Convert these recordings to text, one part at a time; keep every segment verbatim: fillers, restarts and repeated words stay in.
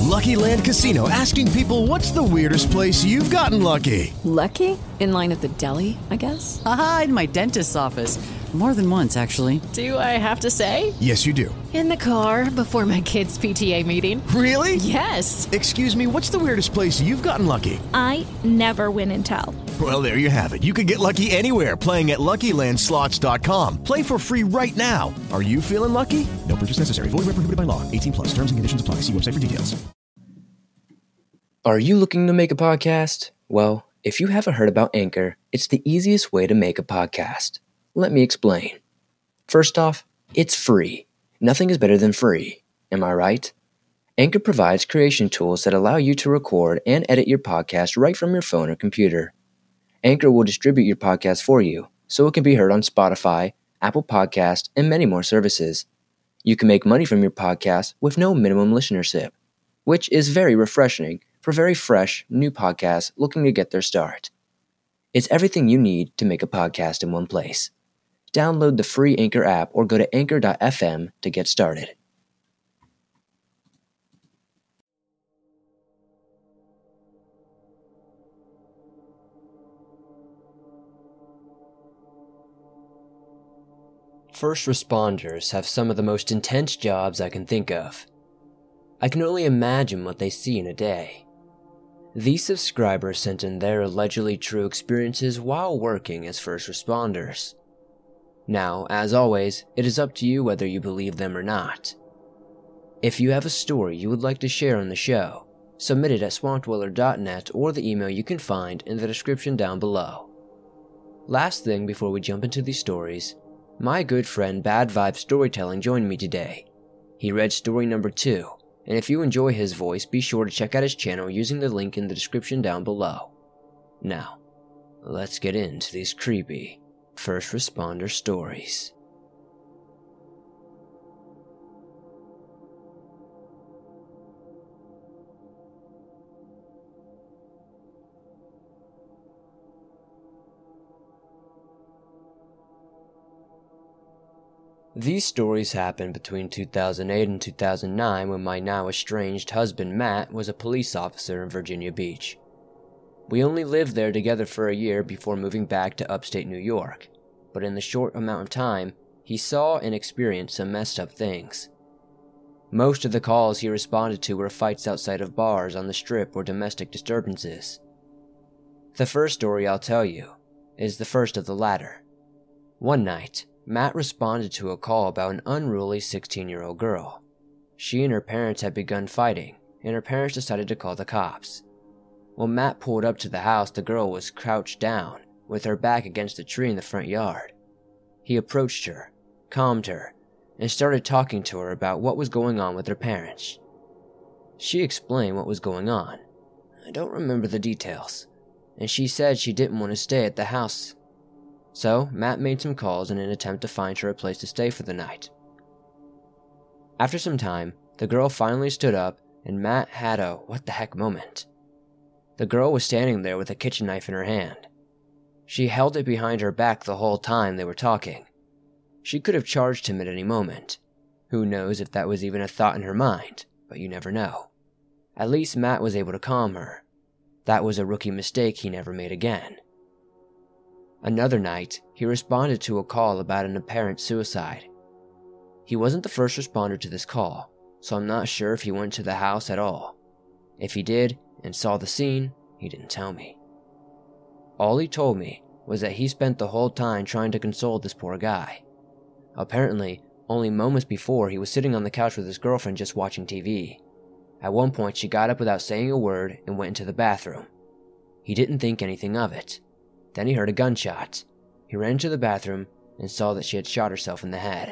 Lucky Land Casino, asking people, what's the weirdest place you've gotten lucky? Lucky? In line at the deli, I guess? Aha, in my dentist's office. More than once, actually. Do I have to say? Yes, you do. In the car before my kids' P T A meeting. Really? Yes. Excuse me, what's the weirdest place you've gotten lucky? I never win and tell. Well, there you have it. You can get lucky anywhere, playing at Lucky Land Slots dot com. Play for free right now. Are you feeling lucky? No purchase necessary. Void where prohibited by law. eighteen plus. Terms and conditions apply. See website for details. Are you looking to make a podcast? Well, if you haven't heard about Anchor, it's the easiest way to make a podcast. Let me explain. First off, it's free. Nothing is better than free. Am I right? Anchor provides creation tools that allow you to record and edit your podcast right from your phone or computer. Anchor will distribute your podcast for you, so it can be heard on Spotify, Apple Podcasts, and many more services. You can make money from your podcast with no minimum listenership, which is very refreshing for very fresh, new podcasts looking to get their start. It's everything you need to make a podcast in one place. Download the free Anchor app or go to anchor dot f m to get started. First responders have some of the most intense jobs I can think of. I can only imagine what they see in a day. These subscribers sent in their allegedly true experiences while working as first responders. Now, as always, it is up to you whether you believe them or not. If you have a story you would like to share on the show, submit it at swamp dweller dot net or the email you can find in the description down below. Last thing before we jump into these stories, my good friend Bad Vibe Storytelling joined me today. He read story number two, and if you enjoy his voice, be sure to check out his channel using the link in the description down below. Now, let's get into these creepy first responder stories. These stories happened between two thousand eight and two thousand nine when my now estranged husband Matt was a police officer in Virginia Beach. We only lived there together for a year before moving back to upstate New York, but in the short amount of time, he saw and experienced some messed up things. Most of the calls he responded to were fights outside of bars on the strip or domestic disturbances. The first story I'll tell you is the first of the latter. One night, Matt responded to a call about an unruly sixteen-year-old girl. She and her parents had begun fighting, and her parents decided to call the cops. When Matt pulled up to the house, the girl was crouched down, with her back against a tree in the front yard. He approached her, calmed her, and started talking to her about what was going on with her parents. She explained what was going on. I don't remember the details, and she said she didn't want to stay at the house. So, Matt made some calls in an attempt to find her a place to stay for the night. After some time, the girl finally stood up, and Matt had a what the heck moment. The girl was standing there with a kitchen knife in her hand. She held it behind her back the whole time they were talking. She could have charged him at any moment. Who knows if that was even a thought in her mind, but you never know. At least Matt was able to calm her. That was a rookie mistake he never made again. Another night, he responded to a call about an apparent suicide. He wasn't the first responder to this call, so I'm not sure if he went to the house at all. If he did, and saw the scene, he didn't tell me. All he told me was that he spent the whole time trying to console this poor guy. Apparently, only moments before he was sitting on the couch with his girlfriend just watching T V. At one point she got up without saying a word and went into the bathroom. He didn't think anything of it. Then he heard a gunshot. He ran into the bathroom and saw that she had shot herself in the head.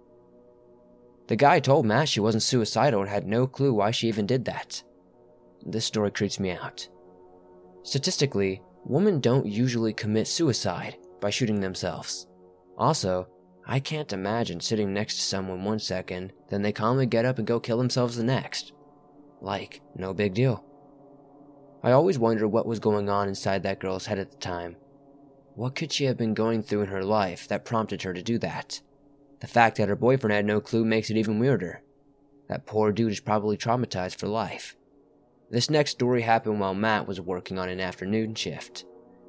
The guy told Matt she wasn't suicidal and had no clue why she even did that. This story creeps me out. Statistically, women don't usually commit suicide by shooting themselves. Also, I can't imagine sitting next to someone one second, then they calmly get up and go kill themselves the next. Like, no big deal. I always wondered what was going on inside that girl's head at the time. What could she have been going through in her life that prompted her to do that? The fact that her boyfriend had no clue makes it even weirder. That poor dude is probably traumatized for life. This next story happened while Matt was working on an afternoon shift.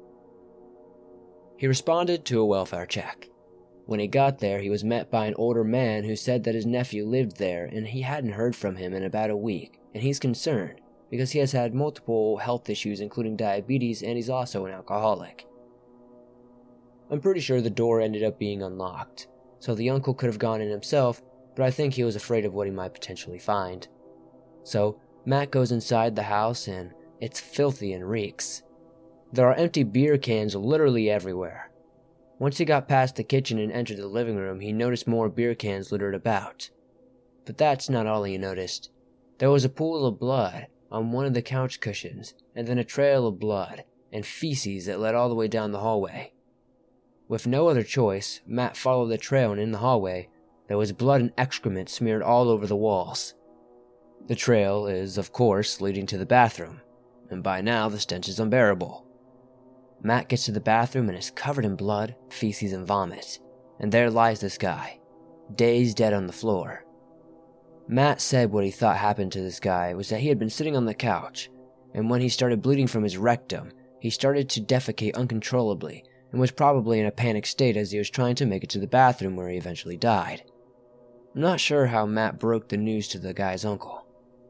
He responded to a welfare check. When he got there, he was met by an older man who said that his nephew lived there and he hadn't heard from him in about a week, and he's concerned because he has had multiple health issues including diabetes and he's also an alcoholic. I'm pretty sure the door ended up being unlocked, so the uncle could have gone in himself, but I think he was afraid of what he might potentially find. So Matt goes inside the house and it's filthy and reeks. There are empty beer cans literally everywhere. Once he got past the kitchen and entered the living room, he noticed more beer cans littered about. But that's not all he noticed. There was a pool of blood on one of the couch cushions, and then a trail of blood and feces that led all the way down the hallway. With no other choice, Matt followed the trail, and in the hallway, there was blood and excrement smeared all over the walls. The trail is, of course, leading to the bathroom, and by now the stench is unbearable. Matt gets to the bathroom and is covered in blood, feces, and vomit, and there lies this guy, dazed dead on the floor. Matt said what he thought happened to this guy was that he had been sitting on the couch, and when he started bleeding from his rectum, he started to defecate uncontrollably and was probably in a panic state as he was trying to make it to the bathroom where he eventually died. I'm not sure how Matt broke the news to the guy's uncle.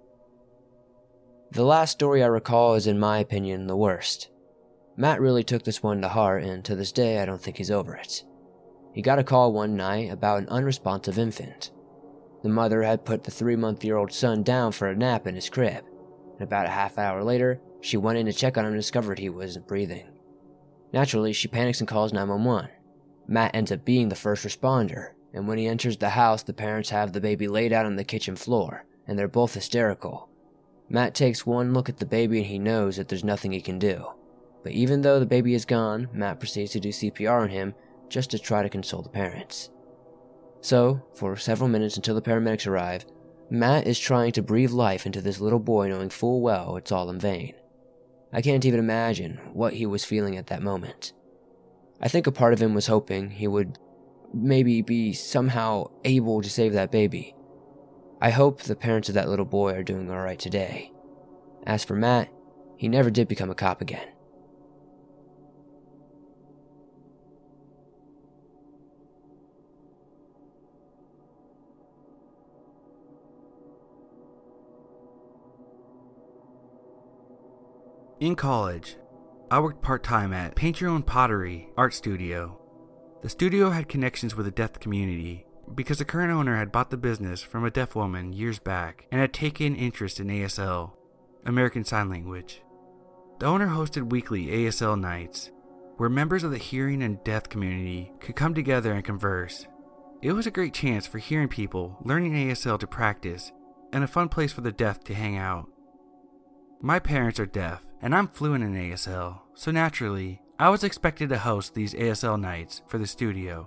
The last story I recall is, in my opinion, the worst. Matt really took this one to heart, and to this day I don't think he's over it. He got a call one night about an unresponsive infant. The mother had put the three-month-year-old son down for a nap in his crib, and about a half hour later, she went in to check on him and discovered he wasn't breathing. Naturally, she panics and calls nine one one. Matt ends up being the first responder, and when he enters the house, the parents have the baby laid out on the kitchen floor, and they're both hysterical. Matt takes one look at the baby and he knows that there's nothing he can do. But even though the baby is gone, Matt proceeds to do C P R on him just to try to console the parents. So, for several minutes until the paramedics arrive, Matt is trying to breathe life into this little boy knowing full well it's all in vain. I can't even imagine what he was feeling at that moment. I think a part of him was hoping he would maybe be somehow able to save that baby. I hope the parents of that little boy are doing alright today. As for Matt, he never did become a cop again. In college, I worked part-time at Paint Your Own Pottery art studio. The studio had connections with the deaf community because the current owner had bought the business from a deaf woman years back and had taken interest in A S L, American Sign Language. The owner hosted weekly A S L nights where members of the hearing and deaf community could come together and converse. It was a great chance for hearing people learning A S L to practice and a fun place for the deaf to hang out. My parents are deaf, and I'm fluent in A S L, so naturally, I was expected to host these A S L nights for the studio.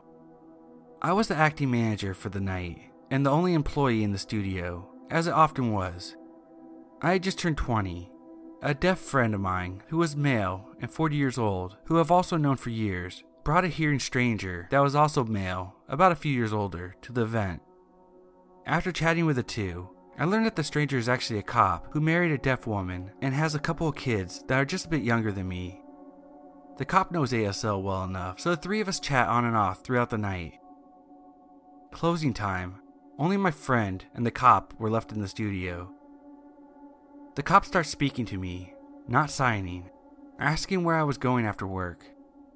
I was the acting manager for the night, and the only employee in the studio, as it often was. I had just turned twenty. A deaf friend of mine, who was male and forty years old, who I've also known for years, brought a hearing stranger that was also male, about a few years older, to the event. After chatting with the two, I learned that the stranger is actually a cop who married a deaf woman and has a couple of kids that are just a bit younger than me. The cop knows A S L well enough, so the three of us chat on and off throughout the night. Closing time, only my friend and the cop were left in the studio. The cop starts speaking to me, not signing, asking where I was going after work.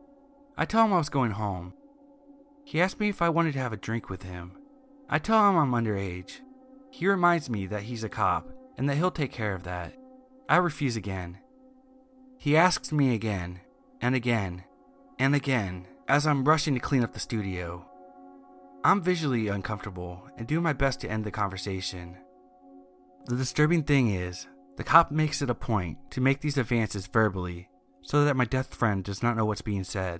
I tell him I was going home. He asked me if I wanted to have a drink with him. I tell him I'm underage. He reminds me that he's a cop and that he'll take care of that. I refuse again. He asks me again, and again, and again, as I'm rushing to clean up the studio. I'm visually uncomfortable and do my best to end the conversation. The disturbing thing is, the cop makes it a point to make these advances verbally so that my deaf friend does not know what's being said.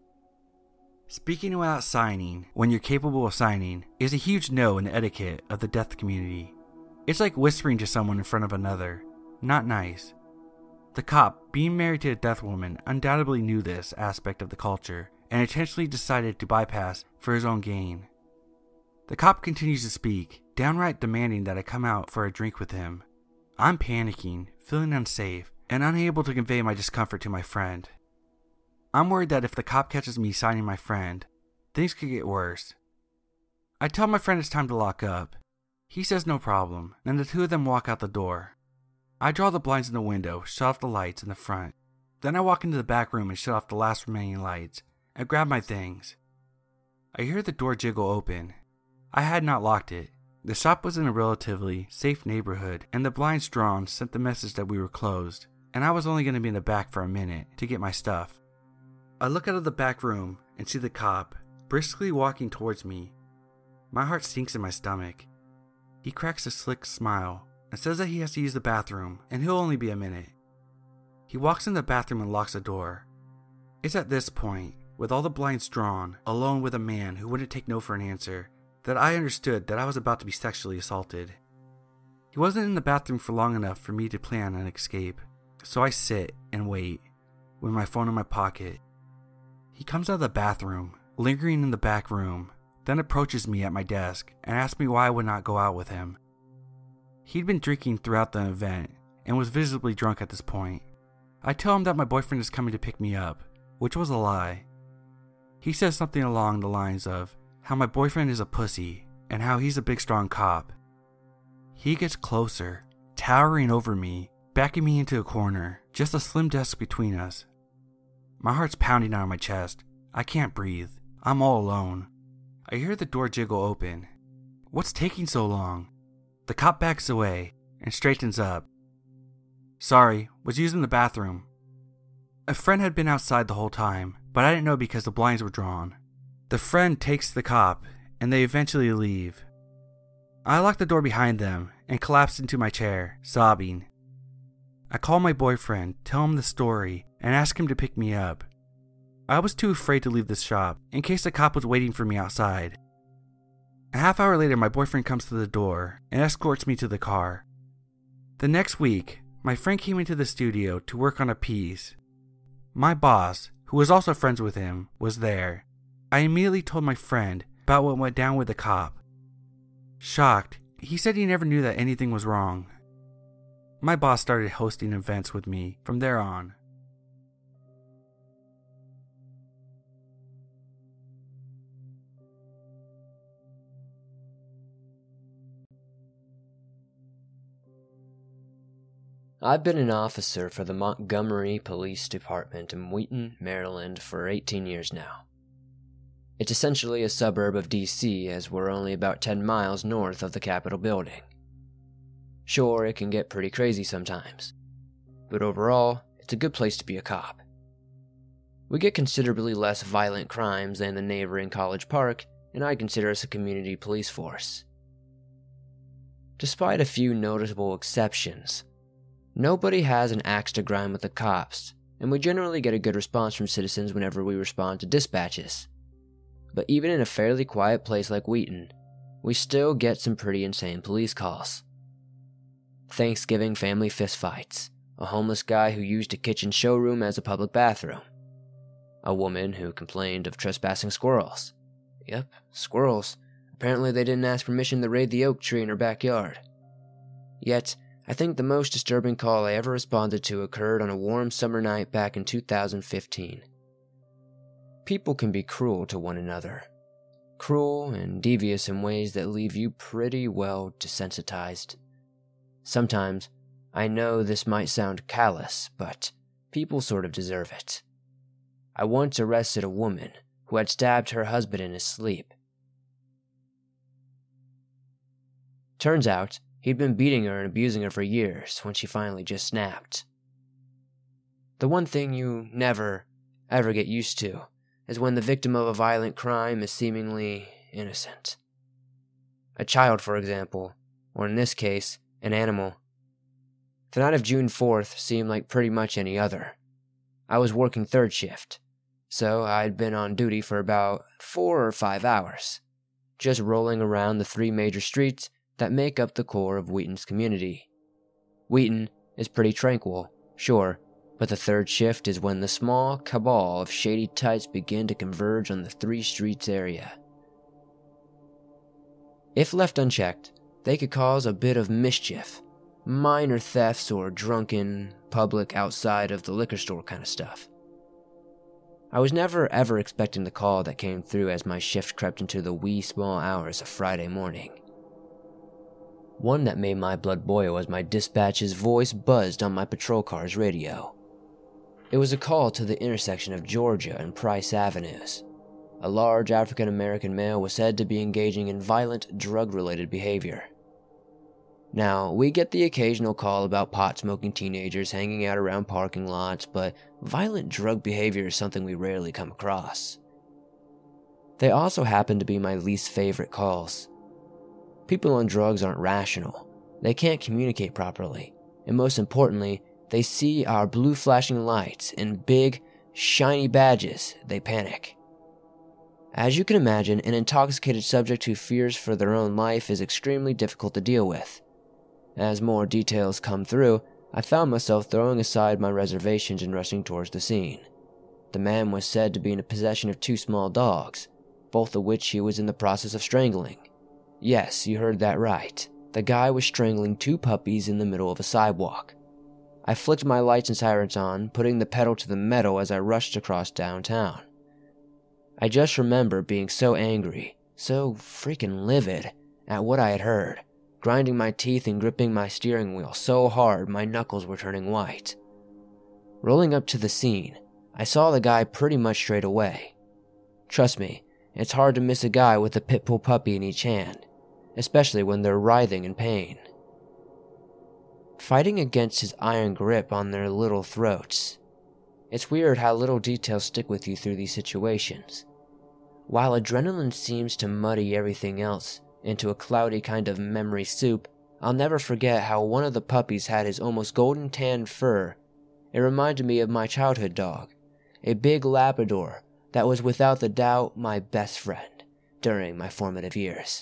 Speaking without signing, when you're capable of signing, is a huge no in the etiquette of the deaf community. It's like whispering to someone in front of another. Not nice. The cop, being married to a deaf woman, undoubtedly knew this aspect of the culture and intentionally decided to bypass for his own gain. The cop continues to speak, downright demanding that I come out for a drink with him. I'm panicking, feeling unsafe, and unable to convey my discomfort to my friend. I'm worried that if the cop catches me signing my friend, things could get worse. I tell my friend it's time to lock up. He says no problem, and the two of them walk out the door. I draw the blinds in the window, shut off the lights in the front. Then I walk into the back room and shut off the last remaining lights, and grab my things. I hear the door jiggle open. I had not locked it. The shop was in a relatively safe neighborhood, and the blinds drawn sent the message that we were closed, and I was only going to be in the back for a minute to get my stuff. I look out of the back room and see the cop briskly walking towards me. My heart sinks in my stomach. He cracks a slick smile and says that he has to use the bathroom and he'll only be a minute. He walks in the bathroom and locks the door. It's at this point, with all the blinds drawn, alone with a man who wouldn't take no for an answer, that I understood that I was about to be sexually assaulted. He wasn't in the bathroom for long enough for me to plan an escape, so I sit and wait, with my phone in my pocket. He comes out of the bathroom, lingering in the back room, then approaches me at my desk and asks me why I would not go out with him. He'd been drinking throughout the event and was visibly drunk at this point. I tell him that my boyfriend is coming to pick me up, which was a lie. He says something along the lines of how my boyfriend is a pussy and how he's a big strong cop. He gets closer, towering over me, backing me into a corner, just a slim desk between us. My heart's pounding out of my chest. I can't breathe. I'm all alone. I hear the door jiggle open. What's taking so long? The cop backs away and straightens up. Sorry, was using the bathroom. A friend had been outside the whole time, but I didn't know because the blinds were drawn. The friend takes the cop, and they eventually leave. I lock the door behind them and collapse into my chair, sobbing. I call my boyfriend, tell him the story, and ask him to pick me up. I was too afraid to leave the shop, in case the cop was waiting for me outside. A half hour later, my boyfriend comes to the door and escorts me to the car. The next week, my friend came into the studio to work on a piece. My boss, who was also friends with him, was there. I immediately told my friend about what went down with the cop. Shocked, he said he never knew that anything was wrong. My boss started hosting events with me from there on. I've been an officer for the Montgomery Police Department in Wheaton, Maryland for eighteen years now. It's essentially a suburb of D C as we're only about ten miles north of the Capitol building. Sure, it can get pretty crazy sometimes, but overall, it's a good place to be a cop. We get considerably less violent crimes than the neighboring College Park, and I consider us a community police force. Despite a few noticeable exceptions, nobody has an axe to grind with the cops, and we generally get a good response from citizens whenever we respond to dispatches. But even in a fairly quiet place like Wheaton, we still get some pretty insane police calls. Thanksgiving family fistfights, a homeless guy who used a kitchen showroom as a public bathroom, a woman who complained of trespassing squirrels. Yep, squirrels. Apparently they didn't ask permission to raid the oak tree in her backyard. Yet, I think the most disturbing call I ever responded to occurred on a warm summer night back in two thousand fifteen. People can be cruel to one another. Cruel and devious in ways that leave you pretty well desensitized. Sometimes, I know this might sound callous, but people sort of deserve it. I once arrested a woman who had stabbed her husband in his sleep. Turns out, he'd been beating her and abusing her for years when she finally just snapped. The one thing you never, ever get used to is when the victim of a violent crime is seemingly innocent. A child, for example, or in this case, an animal. The night of June fourth seemed like pretty much any other. I was working third shift, so I'd been on duty for about four or five hours, just rolling around the three major streets that make up the core of Wheaton's community. Wheaton is pretty tranquil, sure, but the third shift is when the small cabal of shady types begin to converge on the three streets area. If left unchecked, they could cause a bit of mischief, minor thefts or drunken, public outside of the liquor store kind of stuff. I was never ever expecting the call that came through as my shift crept into the wee small hours of Friday morning. One that made my blood boil as my dispatch's voice buzzed on my patrol car's radio. It was a call to the intersection of Georgia and Price Avenues. A large African-American male was said to be engaging in violent, drug-related behavior. Now, we get the occasional call about pot-smoking teenagers hanging out around parking lots, but violent drug behavior is something we rarely come across. They also happen to be my least favorite calls. People on drugs aren't rational. They can't communicate properly, and most importantly, they see our blue flashing lights and big, shiny badges, they panic. As you can imagine, an intoxicated subject who fears for their own life is extremely difficult to deal with. As more details come through, I found myself throwing aside my reservations and rushing towards the scene. The man was said to be in possession of two small dogs, both of which he was in the process of strangling. Yes, you heard that right. The guy was strangling two puppies in the middle of a sidewalk. I flicked my lights and sirens on, putting the pedal to the metal as I rushed across downtown. I just remember being so angry, so freaking livid, at what I had heard, grinding my teeth and gripping my steering wheel so hard my knuckles were turning white. Rolling up to the scene, I saw the guy pretty much straight away. Trust me, it's hard to miss a guy with a pit bull puppy in each hand, especially when they're writhing in pain. Fighting against his iron grip on their little throats. It's weird how little details stick with you through these situations. While adrenaline seems to muddy everything else into a cloudy kind of memory soup, I'll never forget how one of the puppies had his almost golden tan fur. It reminded me of my childhood dog, a big Labrador that was without a doubt my best friend during my formative years.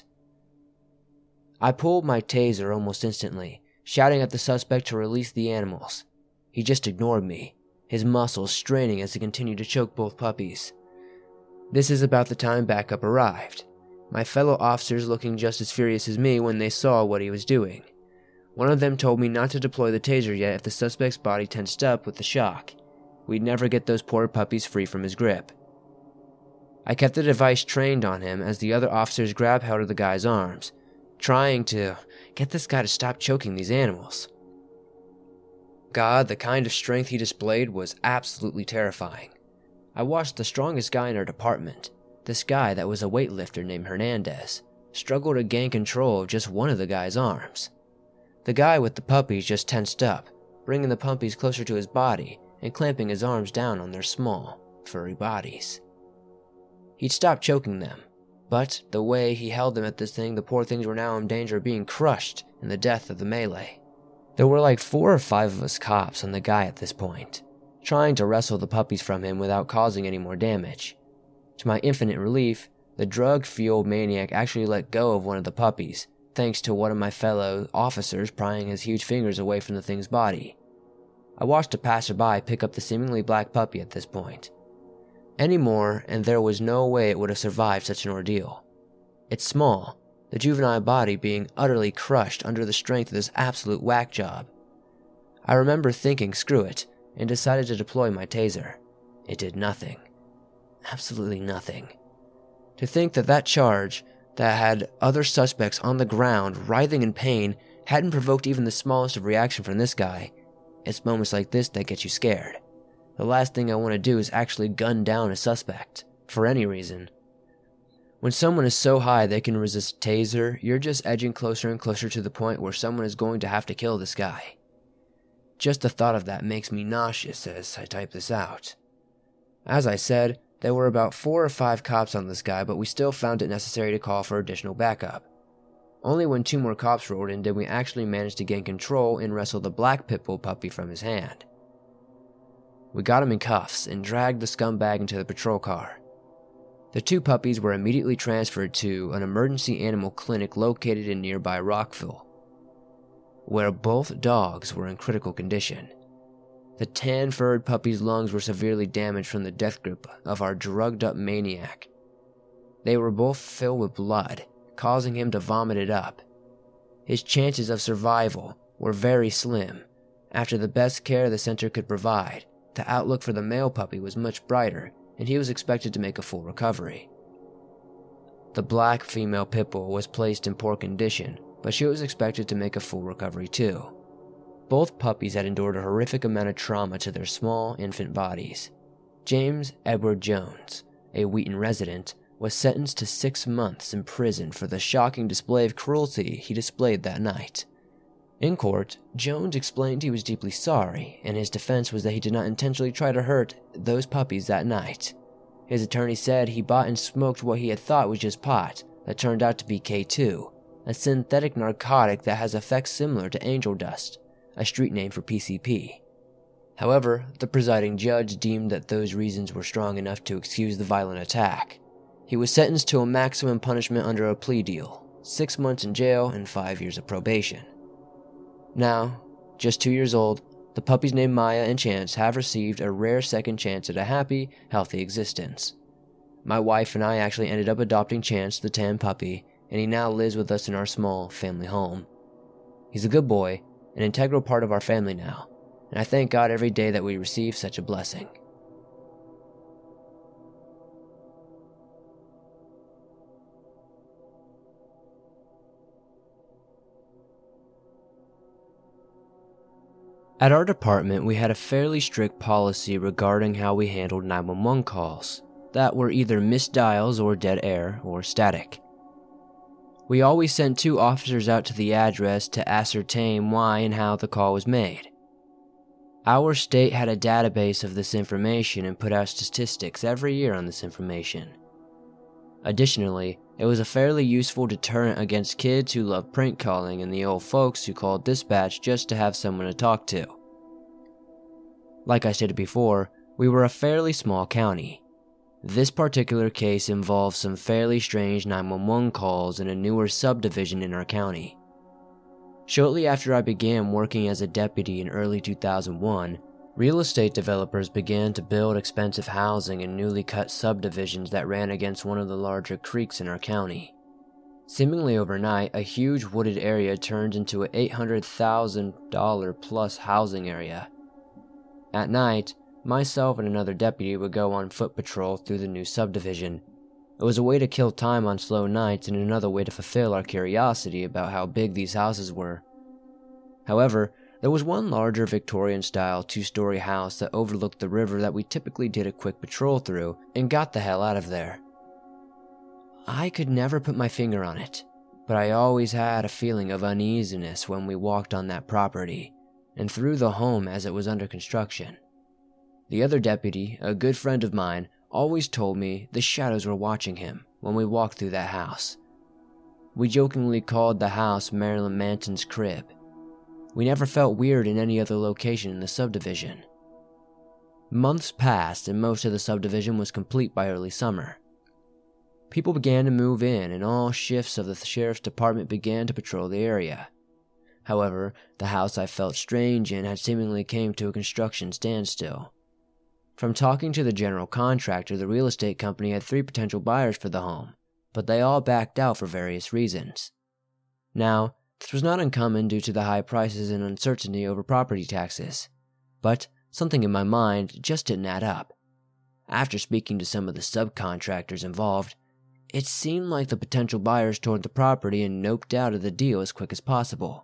I pulled my taser almost instantly, shouting at the suspect to release the animals. He just ignored me, his muscles straining as he continued to choke both puppies. This is about the time backup arrived, my fellow officers looking just as furious as me when they saw what he was doing. One of them told me not to deploy the taser yet if the suspect's body tensed up with the shock. We'd never get those poor puppies free from his grip. I kept the device trained on him as the other officers grabbed hold of the guy's arms, trying to get this guy to stop choking these animals. God, the kind of strength he displayed was absolutely terrifying. I watched the strongest guy in our department, this guy that was a weightlifter named Hernandez, struggle to gain control of just one of the guy's arms. The guy with the puppies just tensed up, bringing the puppies closer to his body and clamping his arms down on their small, furry bodies. He'd stopped choking them, but the way he held them at this thing, the poor things were now in danger of being crushed in the death of the melee. There were like four or five of us cops on the guy at this point, trying to wrestle the puppies from him without causing any more damage. To my infinite relief, the drug-fueled maniac actually let go of one of the puppies, thanks to one of my fellow officers prying his huge fingers away from the thing's body. I watched a passerby pick up the seemingly black puppy at this point. Any more, and there was no way it would have survived such an ordeal. It's small, the juvenile body being utterly crushed under the strength of this absolute whack job. I remember thinking screw it, and decided to deploy my taser. It did nothing. Absolutely nothing. To think that that charge, that had other suspects on the ground writhing in pain, hadn't provoked even the smallest of reaction from this guy. It's moments like this that get you scared. The last thing I want to do is actually gun down a suspect, for any reason. When someone is so high they can resist a taser, you're just edging closer and closer to the point where someone is going to have to kill this guy. Just the thought of that makes me nauseous as I type this out. As I said, there were about four or five cops on this guy, but we still found it necessary to call for additional backup. Only when two more cops rolled in did we actually manage to gain control and wrestle the black pit bull puppy from his hand. We got him in cuffs and dragged the scumbag into the patrol car. The two puppies were immediately transferred to an emergency animal clinic located in nearby Rockville, where both dogs were in critical condition. The tan-furred puppy's lungs were severely damaged from the death grip of our drugged-up maniac. They were both filled with blood, causing him to vomit it up. his chances of survival were very slim. After the best care the center could provide, the outlook for the male puppy was much brighter, and he was expected to make a full recovery. The black female pit bull was placed in poor condition, but she was expected to make a full recovery too. Both puppies had endured a horrific amount of trauma to their small infant bodies. James Edward Jones, a Wheaton resident, was sentenced to six months in prison for the shocking display of cruelty he displayed that night. In court, Jones explained he was deeply sorry, and his defense was that he did not intentionally try to hurt those puppies that night. His attorney said he bought and smoked what he had thought was just pot, that turned out to be K two, a synthetic narcotic that has effects similar to angel dust, a street name for P C P. However, the presiding judge deemed that those reasons were strong enough to excuse the violent attack. He was sentenced to a maximum punishment under a plea deal, six months in jail and five years of probation. Now, just two years old, the puppies named Maya and Chance have received a rare second chance at a happy, healthy existence. My wife and I actually ended up adopting Chance, the tan puppy, and he now lives with us in our small family home. He's a good boy, an integral part of our family now, and I thank God every day that we receive such a blessing. At our department, we had a fairly strict policy regarding how we handled nine one one calls that were either missed dials or dead air or static. We always sent two officers out to the address to ascertain why and how the call was made. Our state had a database of this information and put out statistics every year on this information. Additionally, it was a fairly useful deterrent against kids who loved prank calling and the old folks who called dispatch just to have someone to talk to. Like I stated before, we were a fairly small county. This particular case involved some fairly strange nine one one calls in a newer subdivision in our county. Shortly after I began working as a deputy in early two thousand one, real estate developers began to build expensive housing in newly cut subdivisions that ran against one of the larger creeks in our county. Seemingly overnight, a huge wooded area turned into an eight hundred thousand dollars plus housing area. At night, myself and another deputy would go on foot patrol through the new subdivision. It was a way to kill time on slow nights and another way to fulfill our curiosity about how big these houses were. However, there was one larger Victorian-style two-story house that overlooked the river that we typically did a quick patrol through and got the hell out of there. I could never put my finger on it, but I always had a feeling of uneasiness when we walked on that property and through the home as it was under construction. The other deputy, a good friend of mine, always told me the shadows were watching him when we walked through that house. We jokingly called the house Marilyn Manson's crib. We never felt weird in any other location in the subdivision. Months passed and most of the subdivision was complete by early summer. People began to move in and all shifts of the sheriff's department began to patrol the area. However, the house I felt strange in had seemingly came to a construction standstill. From talking to the general contractor, the real estate company had three potential buyers for the home, but they all backed out for various reasons. Now, this was not uncommon due to the high prices and uncertainty over property taxes, but something in my mind just didn't add up. After speaking to some of the subcontractors involved, it seemed like the potential buyers toured the property and noped out of the deal as quick as possible.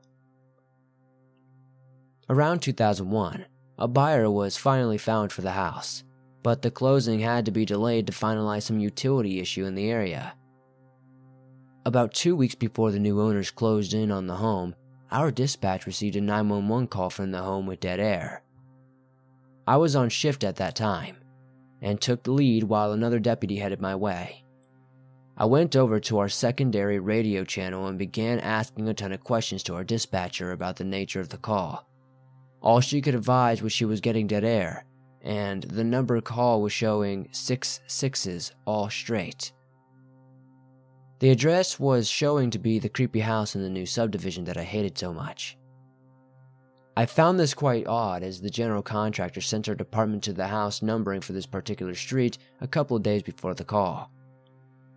Around two thousand one, a buyer was finally found for the house, but the closing had to be delayed to finalize some utility issue in the area. About two weeks before the new owners closed in on the home, our dispatch received a nine one one call from the home with dead air. I was on shift at that time, and took the lead while another deputy headed my way. I went over to our secondary radio channel and began asking a ton of questions to our dispatcher about the nature of the call. All she could advise was she was getting dead air, and the number call was showing six sixes all straight. The address was showing to be the creepy house in the new subdivision that I hated so much. I found this quite odd as the general contractor sent our department to the house numbering for this particular street a couple of days before the call.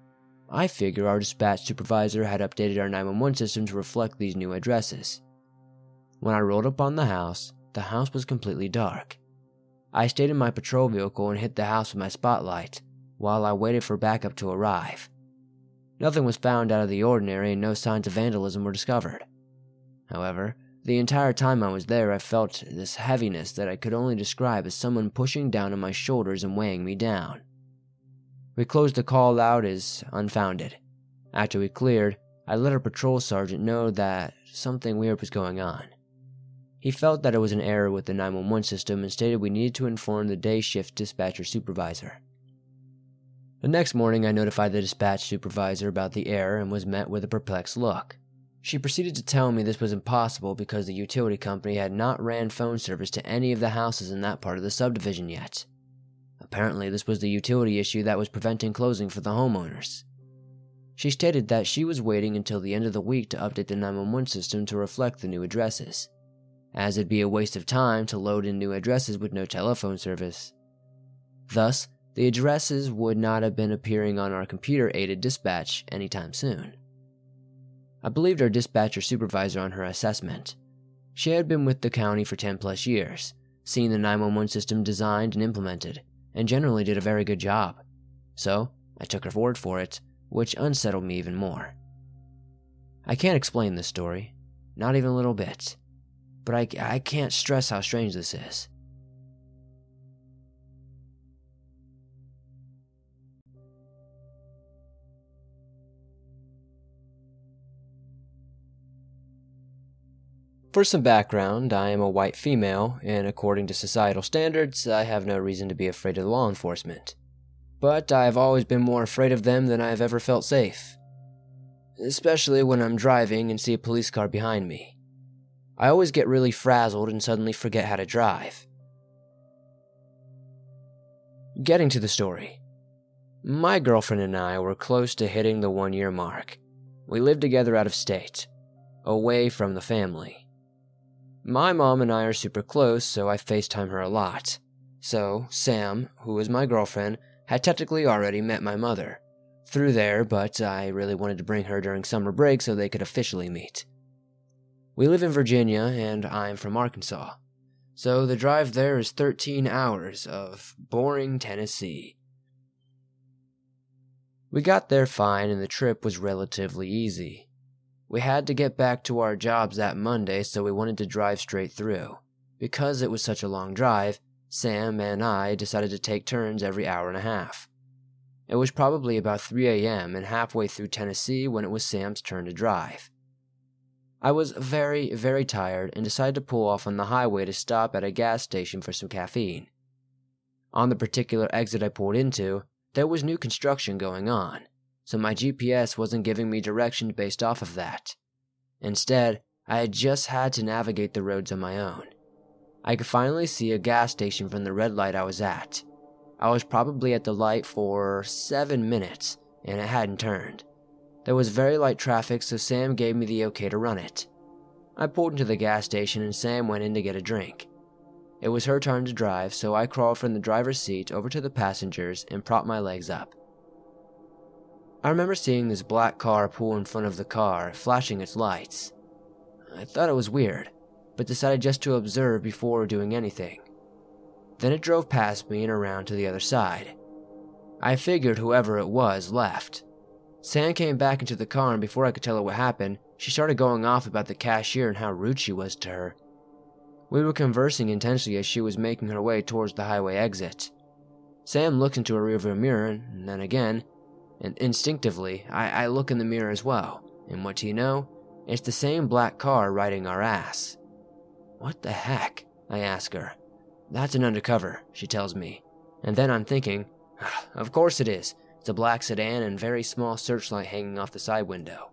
I figure our dispatch supervisor had updated our nine one one system to reflect these new addresses. When I rolled up on the house, the house was completely dark. I stayed in my patrol vehicle and hit the house with my spotlight while I waited for backup to arrive. Nothing was found out of the ordinary and no signs of vandalism were discovered. However, the entire time I was there, I felt this heaviness that I could only describe as someone pushing down on my shoulders and weighing me down. We closed the call out as unfounded. After we cleared, I let our patrol sergeant know that something weird was going on. He felt that it was an error with the nine one one system and stated we needed to inform the day shift dispatcher supervisor. The next morning, I notified the dispatch supervisor about the error and was met with a perplexed look. She proceeded to tell me this was impossible because the utility company had not ran phone service to any of the houses in that part of the subdivision yet. Apparently, this was the utility issue that was preventing closing for the homeowners. She stated that she was waiting until the end of the week to update the nine one one system to reflect the new addresses, as it'd be a waste of time to load in new addresses with no telephone service. Thus, the addresses would not have been appearing on our computer-aided dispatch anytime soon. I believed our dispatcher supervisor on her assessment. She had been with the county for ten plus years, seen the nine one one system designed and implemented, and generally did a very good job. So, I took her word for it, which unsettled me even more. I can't explain this story, not even a little bit, but I, I can't stress how strange this is. For some background, I am a white female, and according to societal standards, I have no reason to be afraid of law enforcement. But I have always been more afraid of them than I have ever felt safe. Especially when I'm driving and see a police car behind me. I always get really frazzled and suddenly forget how to drive. Getting to the story. My girlfriend and I were close to hitting the one-year mark. We lived together out of state, away from the family. My mom and I are super close, so I FaceTime her a lot. So, Sam, who is my girlfriend, had technically already met my mother through there, but I really wanted to bring her during summer break so they could officially meet. We live in Virginia, and I'm from Arkansas. So the drive there is thirteen hours of boring Tennessee. We got there fine, and the trip was relatively easy. We had to get back to our jobs that Monday, so we wanted to drive straight through. Because it was such a long drive, Sam and I decided to take turns every hour and a half. It was probably about three a.m. and halfway through Tennessee when it was Sam's turn to drive. I was very, very tired and decided to pull off on the highway to stop at a gas station for some caffeine. On the particular exit I pulled into, there was new construction going on, so my G P S wasn't giving me directions based off of that. Instead, I had just had to navigate the roads on my own. I could finally see a gas station from the red light I was at. I was probably at the light for seven minutes, and it hadn't turned. There was very light traffic, so Sam gave me the okay to run it. I pulled into the gas station and Sam went in to get a drink. It was her turn to drive, so I crawled from the driver's seat over to the passengers and propped my legs up. I remember seeing this black car pull in front of the car, flashing its lights. I thought it was weird, but decided just to observe before doing anything. Then it drove past me and around to the other side. I figured whoever it was left. Sam came back into the car, and before I could tell her what happened, she started going off about the cashier and how rude she was to her. We were conversing intensely as she was making her way towards the highway exit. Sam looked into her rearview mirror, and then again, and instinctively, I, I look in the mirror as well, and what do you know? It's the same black car riding our ass. What the heck? I ask her. That's an undercover, she tells me. And then I'm thinking, of course it is. It's a black sedan and very small searchlight hanging off the side window.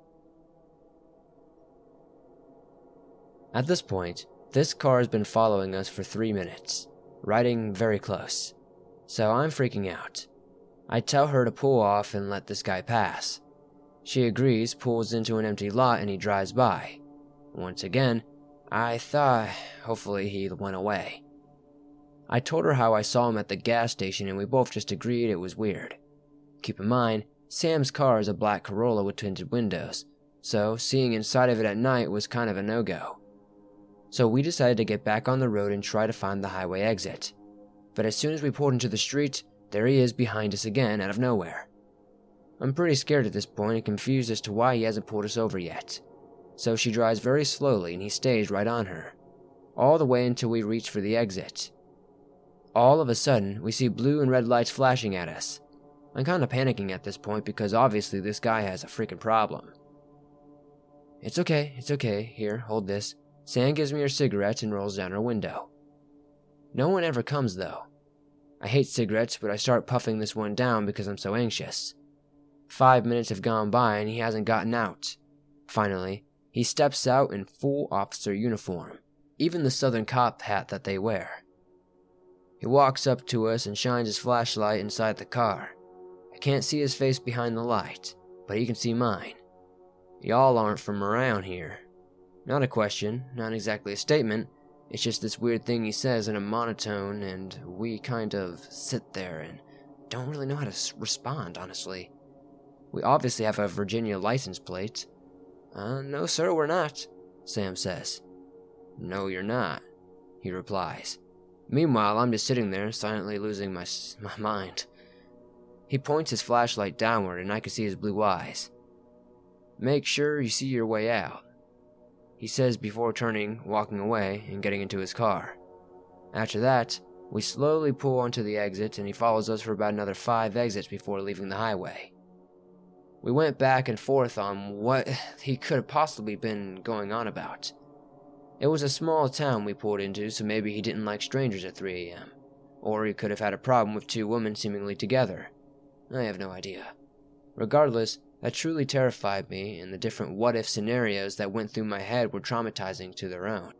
At this point, this car has been following us for three minutes, riding very close. So I'm freaking out. I tell her to pull off and let this guy pass. She agrees, pulls into an empty lot, and he drives by. Once again, I thought hopefully he went away. I told her how I saw him at the gas station, and we both just agreed it was weird. Keep in mind, Sam's car is a black Corolla with tinted windows, so seeing inside of it at night was kind of a no-go. So we decided to get back on the road and try to find the highway exit. But as soon as we pulled into the street, there he is behind us again out of nowhere. I'm pretty scared at this point and confused as to why he hasn't pulled us over yet. So she drives very slowly and he stays right on her, all the way until we reach for the exit. All of a sudden, we see blue and red lights flashing at us. I'm kinda panicking at this point because obviously this guy has a freaking problem. It's okay, it's okay, here, hold this. Sam gives me her cigarettes and rolls down her window. No one ever comes though. I hate cigarettes, but I start puffing this one down because I'm so anxious. Five minutes have gone by and he hasn't gotten out. Finally, he steps out in full officer uniform, even the Southern cop hat that they wear. He walks up to us and shines his flashlight inside the car. I can't see his face behind the light, but he can see mine. Y'all aren't from around here. Not a question, not exactly a statement, it's just this weird thing he says in a monotone, and we kind of sit there and don't really know how to respond, honestly. We obviously have a Virginia license plate. Uh, no sir, we're not, Sam says. No, you're not, he replies. Meanwhile, I'm just sitting there, silently losing my, my mind. He points his flashlight downward and I can see his blue eyes. Make sure you see your way out, he says before turning, walking away, and getting into his car. After that, we slowly pull onto the exit and he follows us for about another five exits before leaving the highway. We went back and forth on what he could have possibly been going on about. It was a small town we pulled into, so maybe he didn't like strangers at three a m Or he could have had a problem with two women seemingly together. I have no idea. Regardless, that truly terrified me, and the different what-if scenarios that went through my head were traumatizing to their own.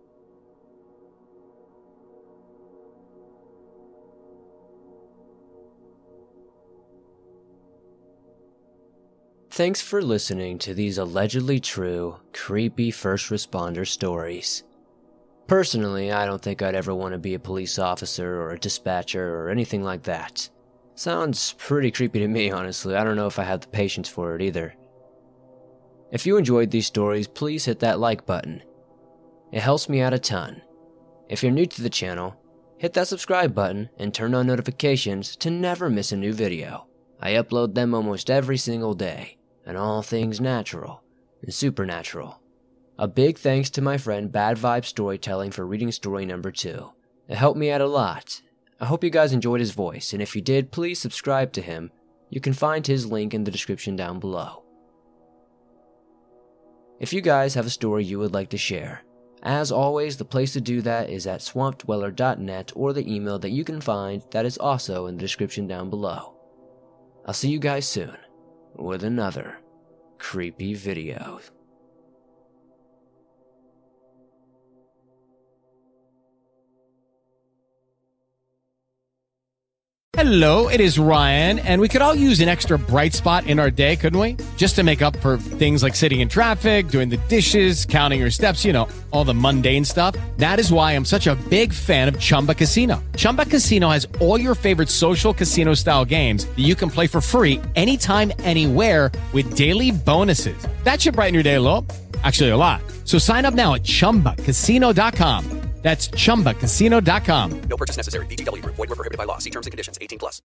Thanks for listening to these allegedly true, creepy first responder stories. Personally, I don't think I'd ever want to be a police officer or a dispatcher or anything like that. Sounds pretty creepy to me, honestly. I don't know if I have the patience for it either. If you enjoyed these stories, please hit that like button. It helps me out a ton. If you're new to the channel, hit that subscribe button and turn on notifications to never miss a new video. I upload them almost every single day, and all things natural and supernatural. A big thanks to my friend Bad Vibe Storytelling for reading story number two. It helped me out a lot. I hope you guys enjoyed his voice, and if you did, please subscribe to him. You can find his link in the description down below. If you guys have a story you would like to share, as always, the place to do that is at swamp dweller dot net or the email that you can find that is also in the description down below. I'll see you guys soon with another creepy video. Hello, it is Ryan, and we could all use an extra bright spot in our day, couldn't we? Just to make up for things like sitting in traffic, doing the dishes, counting your steps, you know, all the mundane stuff. That is why I'm such a big fan of Chumba Casino. Chumba Casino has all your favorite social casino-style games that you can play for free anytime, anywhere with daily bonuses. That should brighten your day a little. Actually, a lot. So sign up now at chumba casino dot com. That's chumba casino dot com. No purchase necessary. V G W Group. Void where prohibited by law. See terms and conditions. eighteen plus.